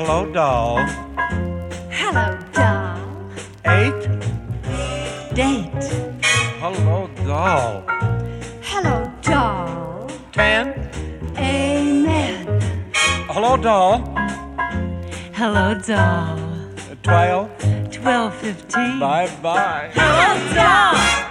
Hello, doll. Hello, doll. 8. Date. Hello, doll. Hello, doll. 10. Amen. Hello, doll. Hello, doll. 12. 12:15. Bye-bye. Hello, doll.